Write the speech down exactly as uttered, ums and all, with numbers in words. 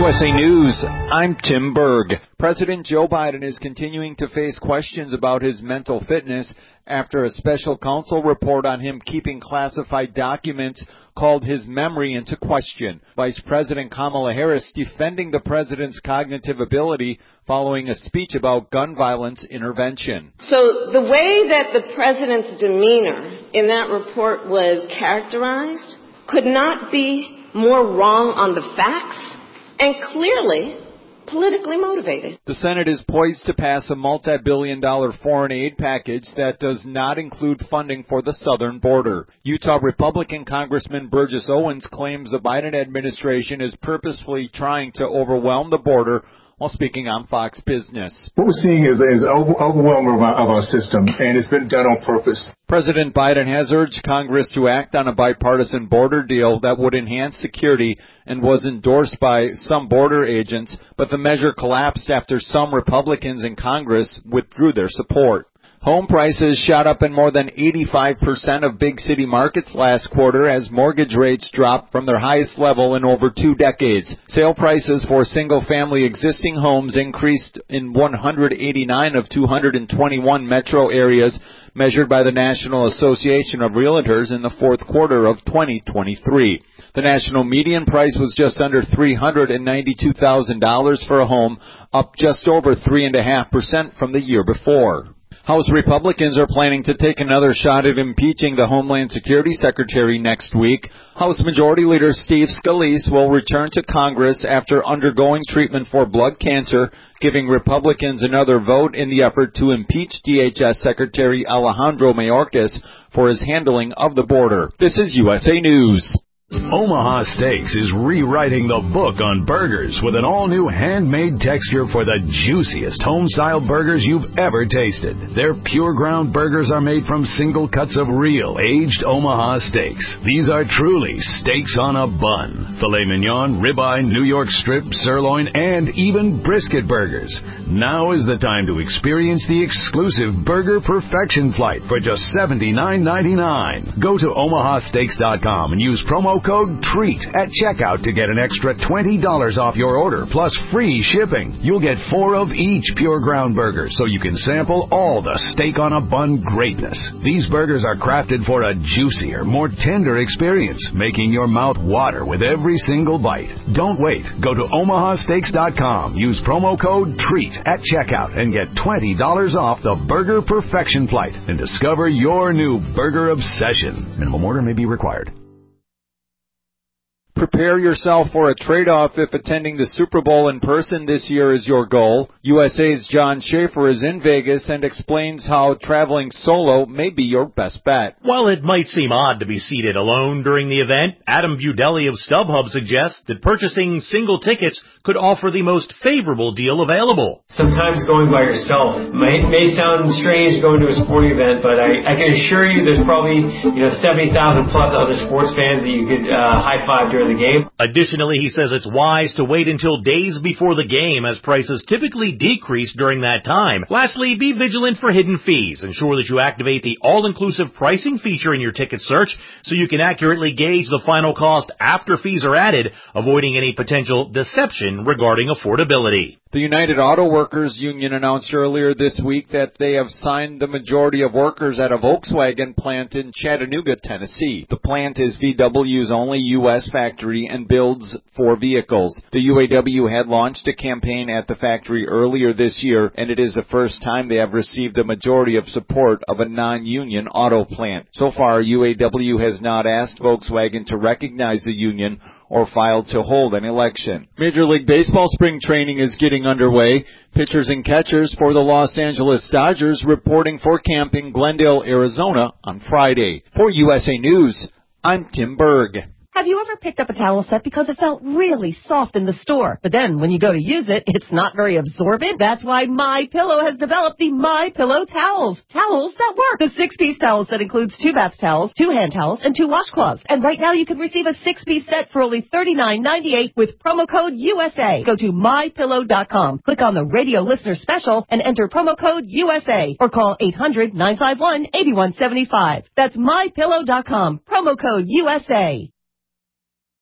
S A News, I'm Tim Berg. President Joe Biden is continuing to face questions about his mental fitness after a special counsel report on him keeping classified documents called his memory into question. Vice President Kamala Harris defending the president's cognitive ability following a speech about gun violence intervention. So the way that the president's demeanor in that report was characterized could not be more wrong on the facts and clearly politically motivated. The Senate is poised to pass a multi-billion dollar foreign aid package that does not include funding for the southern border. Utah Republican Congressman Burgess Owens claims the Biden administration is purposefully trying to overwhelm the border while speaking on Fox Business. What we're seeing is, is over, overwhelming of our, of our system, and it's been done on purpose. President Biden has urged Congress to act on a bipartisan border deal that would enhance security and was endorsed by some border agents, but the measure collapsed after some Republicans in Congress withdrew their support. Home prices shot up in more than eighty-five percent of big city markets last quarter as mortgage rates dropped from their highest level in over two decades. Sale prices for single-family existing homes increased in one hundred eighty-nine of two hundred twenty-one metro areas measured by the National Association of Realtors in the fourth quarter of twenty twenty-three. The national median price was just under three hundred ninety-two thousand dollars for a home, up just over three point five percent from the year before. House Republicans are planning to take another shot at impeaching the Homeland Security Secretary next week. House Majority Leader Steve Scalise will return to Congress after undergoing treatment for blood cancer, giving Republicans another vote in the effort to impeach D H S Secretary Alejandro Mayorkas for his handling of the border. This is U S A News. Omaha Steaks is rewriting the book on burgers with an all-new handmade texture for the juiciest home-style burgers you've ever tasted. Their pure ground burgers are made from single cuts of real aged Omaha steaks. These are truly steaks on a bun. Filet mignon, ribeye, New York strip, sirloin, and even brisket burgers. Now is the time to experience the exclusive Burger Perfection Flight for just seventy-nine ninety-nine. Go to omaha steaks dot com and use promo code TREAT at checkout to get an extra twenty dollars off your order, plus free shipping. You'll get four of each pure ground burger, so you can sample all the steak on a bun greatness. These burgers are crafted for a juicier, more tender experience, making your mouth water with every single bite. Don't wait. Go to omaha steaks dot com, use promo code TREAT at checkout, and get twenty dollars off the Burger Perfection Flight and discover your new burger obsession. Minimum order may be required. Prepare yourself for a trade-off if attending the Super Bowl in person this year is your goal. U S A's John Schaefer is in Vegas and explains how traveling solo may be your best bet. While it might seem odd to be seated alone during the event, Adam Budelli of StubHub suggests that purchasing single tickets could offer the most favorable deal available. Sometimes going by yourself may, may sound strange going to a sporting event, but I, I can assure you there's probably you know seventy thousand plus other sports fans that you could uh, high-five during the game. Additionally, he says it's wise to wait until days before the game as prices typically decrease during that time. Lastly, be vigilant for hidden fees. Ensure that you activate the all-inclusive pricing feature in your ticket search so you can accurately gauge the final cost after fees are added, avoiding any potential deception regarding affordability. The United Auto Workers Union announced earlier this week that they have signed the majority of workers at a Volkswagen plant in Chattanooga, Tennessee. The plant is V W's only U S factory and builds four vehicles. The U A W had launched a campaign at the factory earlier this year, and it is the first time they have received a majority of support of a non-union auto plant. So far, U A W has not asked Volkswagen to recognize the union or filed to hold an election. Major League Baseball spring training is getting underway. Pitchers and catchers for the Los Angeles Dodgers reporting for camp in Glendale, Arizona on Friday. For U S A News, I'm Tim Berg. Have you ever picked up a towel set because it felt really soft in the store, but then when you go to use it, it's not very absorbent? That's why MyPillow has developed the MyPillow towels. Towels that work. The six-piece towel set includes two bath towels, two hand towels, and two washcloths. And right now you can receive a six-piece set for only thirty-nine ninety-eight with promo code U S A. Go to my pillow dot com, click on the radio listener special, and enter promo code U S A, or call eight hundred nine five one eight one seven five. That's my pillow dot com, promo code U S A.